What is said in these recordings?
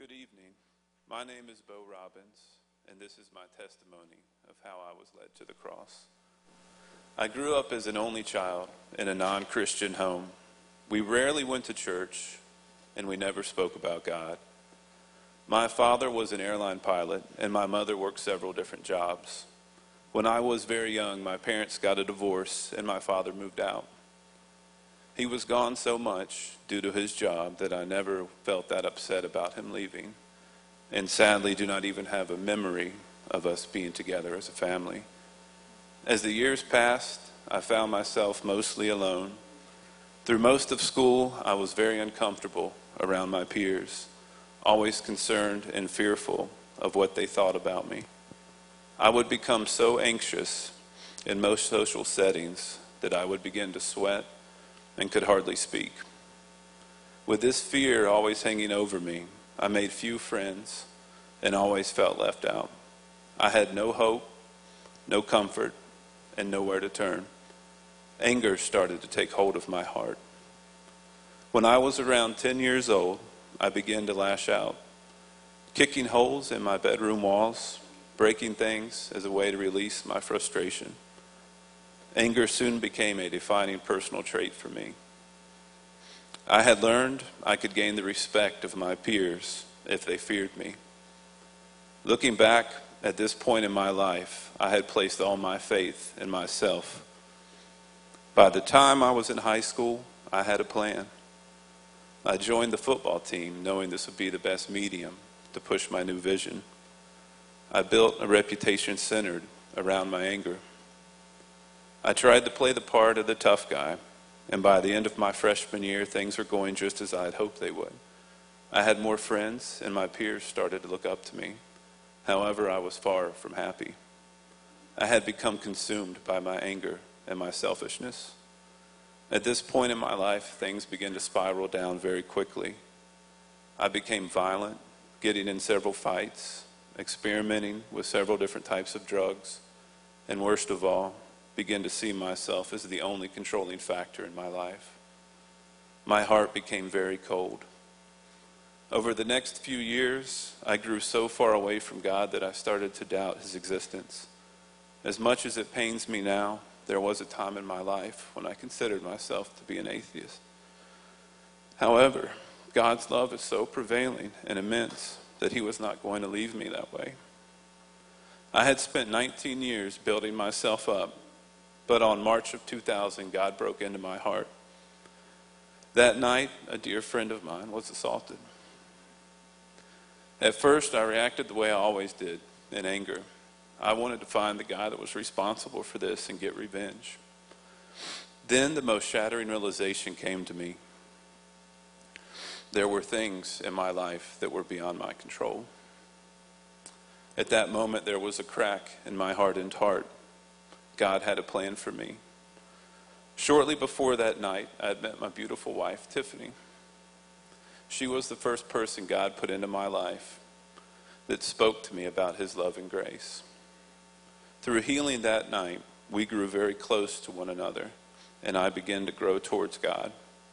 Good evening. My name is Bo Robbins, and this is my testimony of how I was led to the cross. I grew up as an only child in a non-Christian home. We rarely went to church, and we never spoke about God. My father was an airline pilot, and my mother worked several different jobs. When I was very young, my parents got a divorce, and my father moved out. He was gone so much due to his job that I never felt that upset about him leaving, and sadly do not even have a memory of us being together as a family. As the years passed, I found myself mostly alone. Through most of school, I was very uncomfortable around my peers, always concerned and fearful of what they thought about me. I would become so anxious in most social settings that I would begin to sweat and could hardly speak. With this fear always hanging over me, I made few friends and always felt left out. I had no hope, no comfort, and nowhere to turn. Anger started to take hold of my heart. When I was around 10 years old, I began to lash out, kicking holes in my bedroom walls, breaking things as a way to release my frustration. Anger soon became a defining personal trait for me. I had learned I could gain the respect of my peers if they feared me. Looking back at this point in my life, I had placed all my faith in myself. By the time I was in high school, I had a plan. I joined the football team knowing this would be the best medium to push my new vision. I built a reputation centered around my anger. I tried to play the part of the tough guy, and by the end of my freshman year, things were going just as I had hoped they would. I had more friends, and my peers started to look up to me. However, I was far from happy. I had become consumed by my anger and my selfishness. At this point in my life, things began to spiral down very quickly. I became violent, getting in several fights, experimenting with several different types of drugs, and worst of all, began to see myself as the only controlling factor in my life. My heart became very cold. Over the next few years, I grew so far away from God that I started to doubt his existence. As much as it pains me now, there was a time in my life when I considered myself to be an atheist. However, God's love is so prevailing and immense that he was not going to leave me that way. I had spent 19 years building myself up, but on March of 2000, God broke into my heart. That night, a dear friend of mine was assaulted. At first, I reacted the way I always did, in anger. I wanted to find the guy that was responsible for this and get revenge. Then the most shattering realization came to me. There were things in my life that were beyond my control. At that moment, there was a crack in my hardened heart. God had a plan for me. Shortly before that night, I had met my beautiful wife, Tiffany. She was the first person God put into my life that spoke to me about his love and grace. Through healing that night, we grew very close to one another, and I began to grow towards God.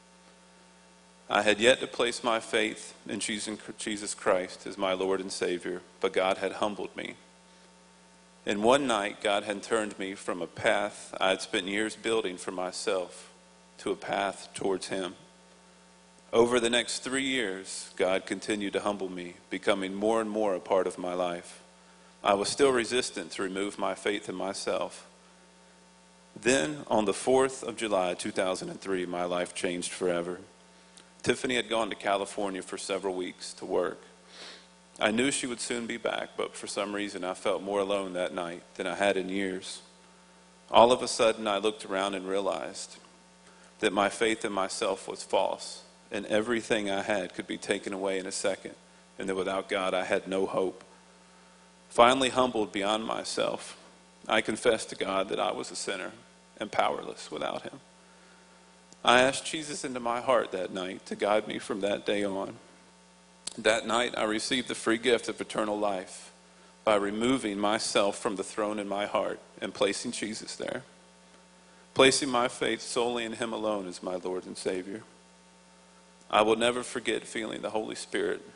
I had yet to place my faith in Jesus Christ as my Lord and Savior, but God had humbled me. And one night, God had turned me from a path I had spent years building for myself to a path towards him. Over the next 3 years, God continued to humble me, becoming more and more a part of my life. I was still resistant to remove my faith in myself. Then, on the 4th of July, 2003, my life changed forever. Tiffany had gone to California for several weeks to work. I knew she would soon be back, but for some reason I felt more alone that night than I had in years. All of a sudden I looked around and realized that my faith in myself was false, and everything I had could be taken away in a second, and that without God I had no hope. Finally humbled beyond myself, I confessed to God that I was a sinner and powerless without him. I asked Jesus into my heart that night to guide me from that day on. That night, I received the free gift of eternal life by removing myself from the throne in my heart and placing Jesus there, placing my faith solely in him alone as my Lord and Savior. I will never forget feeling the Holy Spirit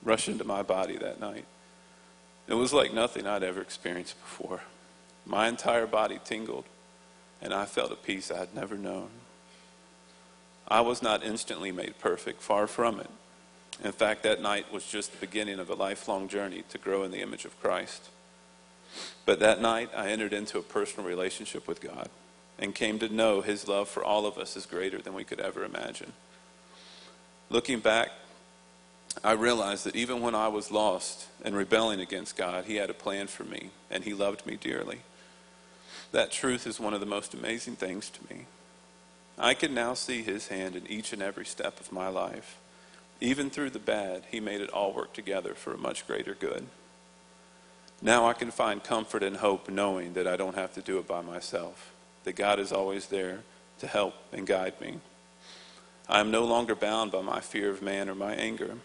rush into my body that night. It was like nothing I'd ever experienced before. My entire body tingled, and I felt a peace I had never known. I was not instantly made perfect, far from it. In fact, that night was just the beginning of a lifelong journey to grow in the image of Christ. But that night, I entered into a personal relationship with God and came to know his love for all of us is greater than we could ever imagine. Looking back, I realized that even when I was lost and rebelling against God, he had a plan for me, and he loved me dearly. That truth is one of the most amazing things to me. I can now see his hand in each and every step of my life. Even through the bad, he made it all work together for a much greater good. Now I can find comfort and hope knowing that I don't have to do it by myself, that God is always there to help and guide me. I am no longer bound by my fear of man or my anger.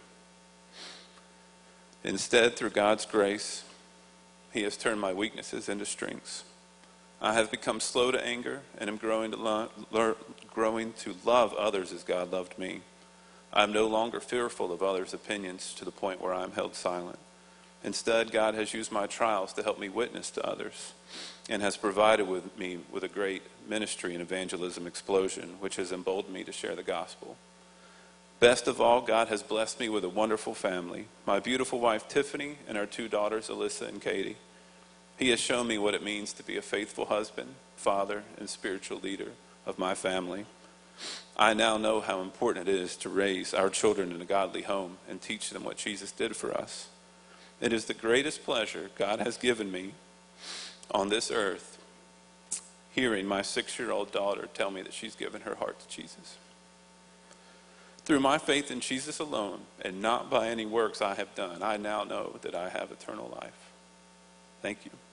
Instead, through God's grace, he has turned my weaknesses into strengths. I have become slow to anger and am growing to love others as God loved me. I am no longer fearful of others' opinions to the point where I am held silent. Instead, God has used my trials to help me witness to others and has provided me with a great ministry and evangelism explosion, which has emboldened me to share the gospel. Best of all, God has blessed me with a wonderful family, my beautiful wife Tiffany and our 2 daughters Alyssa and Katie. He has shown me what it means to be a faithful husband, father, and spiritual leader of my family. I now know how important it is to raise our children in a godly home and teach them what Jesus did for us. It is the greatest pleasure God has given me on this earth, hearing my 6-year-old daughter tell me that she's given her heart to Jesus. Through my faith in Jesus alone, and not by any works I have done, I now know that I have eternal life. Thank you.